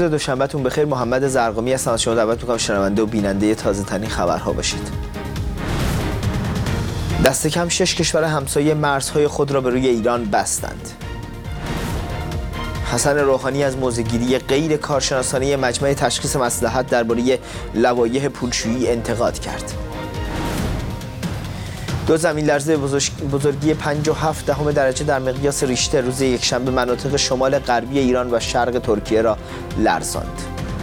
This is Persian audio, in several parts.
دوشنبهتون بخیر. محمد زرقامی هستم. از شما دعوت می‌کنم شنونده و بیننده تازه‌ترین خبرها باشید. دست کم 6 کشور همسایه مرزهای خود را به روی ایران بستند. حسن روحانی از موضع‌گیری غیر کارشناسانه مجمع تشخیص مصلحت درباره لوایح پولشویی انتقاد کرد. 2 زمین‌لرزه بزرگی 5.7 درجه در مقیاس ریشتر روز یکشنبه مناطق شمال غربی ایران و شرق ترکیه را لرزاند.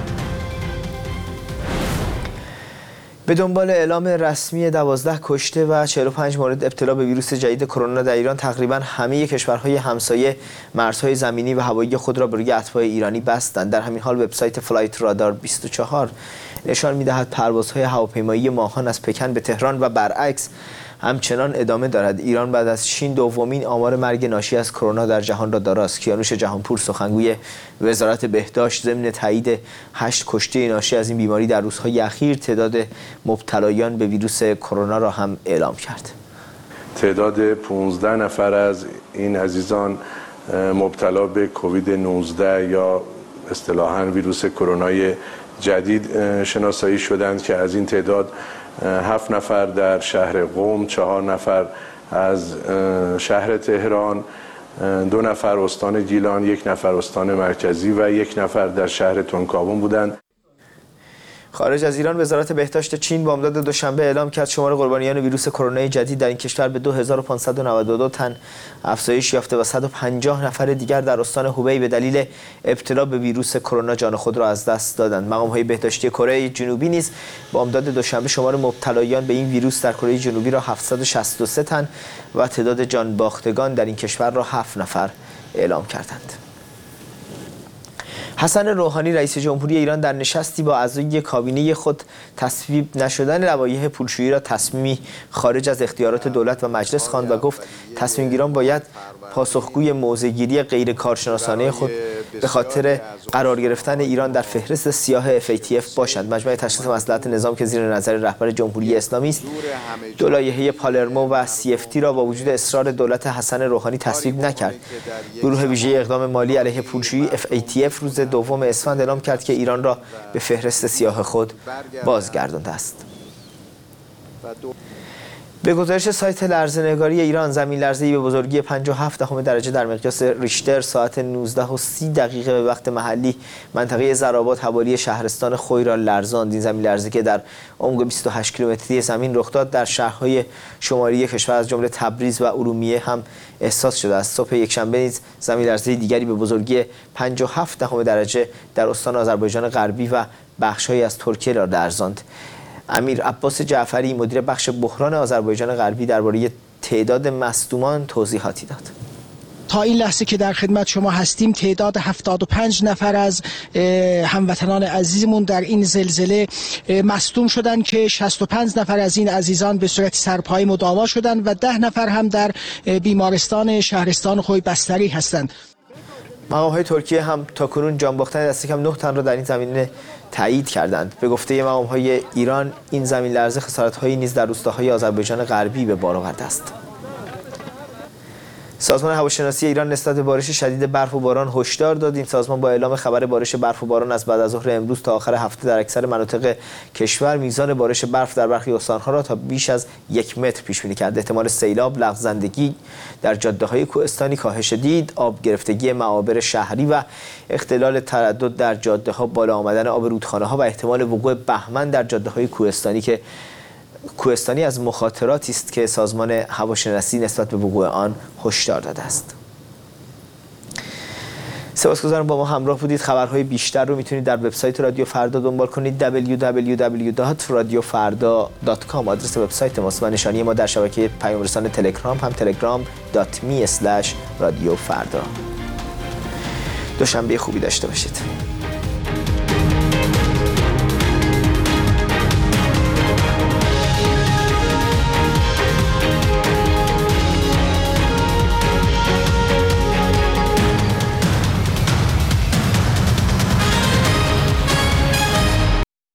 به دنبال اعلام رسمی 12 کشته و 45 مورد ابتلا به ویروس جدید کرونا در ایران، تقریبا همه کشورهای همسایه مرزهای زمینی و هوایی خود را به روی اتباع ایرانی بستند. در همین حال وبسایت فلایت رادار 24 نشان می‌دهد پروازهای هواپیمایی ماهان از پکن به تهران و برعکس همچنان ادامه دارد. ایران بعد از چین دومین آمار مرگ ناشی از کرونا در جهان را داراست. کیانوش جهانپور سخنگوی وزارت بهداشت ضمن تایید 8 کشته ناشی از این بیماری در روزهای اخیر تعداد مبتلایان به ویروس کرونا را هم اعلام کرد. تعداد 15 نفر از این عزیزان مبتلا به کووید 19 یا اصطلاحاً ویروس کرونای جدید شناسایی شدند که از این تعداد 7 نفر در شهر قم، 4 نفر از شهر تهران، 2 نفر استان گیلان، 1 نفر استان مرکزی و 1 نفر در شهر تونکاوون بودند. خارج از ایران، وزارت بهداشت چین بامداد دوشنبه اعلام کرد شمار قربانیان ویروس کرونا جدید در این کشور به 2592 تن افزایش یافته و 150 نفر دیگر در استان هوبی به دلیل ابتلا به ویروس کرونا جان خود را از دست دادند. مقام‌های بهداشتی کره جنوبی نیز بامداد دوشنبه شمار مبتلایان به این ویروس در کره جنوبی را 763 تن و تعداد جان باختگان در این کشور را 7 نفر اعلام کردند. حسن روحانی رئیس جمهوری ایران در نشستی با اعضای کابینه خود تصویب نشدن لوایح پولشویی را تصمیمی خارج از اختیارات دولت و مجلس خواند و گفت تصمیم گیران باید پاسخگوی موضع‌گیری غیر کارشناسانه خود به خاطر قرار گرفتن ایران در فهرست سیاه FATF باشند. مجمع تشخیص مصلحت نظام که زیر نظر رهبر جمهوری اسلامی است، دو لایحه پالرمو و CFT را با وجود اصرار دولت حسن روحانی تصویب نکرد. گروه ویژه اقدام مالی علیه پولشویی FATF روز 2 اسفند اعلام کرد که ایران را به فهرست سیاه خود بازگردانده است. به گزارش سایت لرزه‌نگاری ایران، زمین لرزه‌ای به بزرگی 5.7 درجه در مقیاس ریشتر ساعت 19:30 به وقت محلی منطقه زرآباد حوالی شهرستان خوی را لرزاند. این زمین لرزه که در عمق 28 کیلومتری زمین رخ داد در شهرهای شمالی کشور از جمله تبریز و ارومیه هم احساس شده است. صبح یکشنبه نیز زمین لرزه دیگری به بزرگی 5.7 درجه در استان آذربایجان غربی و بخش‌هایی از ترکیه را لرزاند. امیر عباس جعفری مدیر بخش بحران آذربایجان غربی درباره تعداد مصدومان توضیحاتی داد. تا این لحظه که در خدمت شما هستیم تعداد 75 نفر از هموطنان عزیزمون در این زلزله مصدوم شدند که 65 نفر از این عزیزان به صورت سرپایی مداوا شدند و 10 نفر هم در بیمارستان شهرستان خوی بستری هستند. مقام‌های ترکیه هم تاکنون جان باختن دست کم 9 تن را در این زمینه تایید کردند. به گفته مقام‌های ایران این زمین لرزه خسارت‌هایی نیز در روستاهای آذربایجان غربی به بار آورده است. سازمان هواشناسی ایران نسبت به بارش شدید برف و باران هشدار داد. این سازمان با اعلام خبر بارش برف و باران از بعد از ظهر امروز تا آخر هفته در اکثر مناطق کشور میزان بارش برف در برخی استان‌ها را تا بیش از 1 متر پیش بینی کرد. احتمال سیلاب، لغزندگی در جاده‌های کوهستانی کاهش دید، آب گرفتگی معابر شهری و اختلال تردد در جاده‌ها، بالا آمدن آب رودخانه‌ها و احتمال وقوع بهمن در جاده‌های کوهستانی از مخاطراتی است که سازمان هواشناسی نسبت به وقوع آن هشدار داده است. سپاسگزارم با ما همراه بودید. خبرهای بیشتر رو میتونید در وبسایت رادیو فردا دنبال کنید. www.radiofarda.com آدرس وبسایت ماست و نشانی ما در شبکه پیام رسان تلگرام هم telegram.me/radiofarda. دوشنبه خوبی داشته باشید.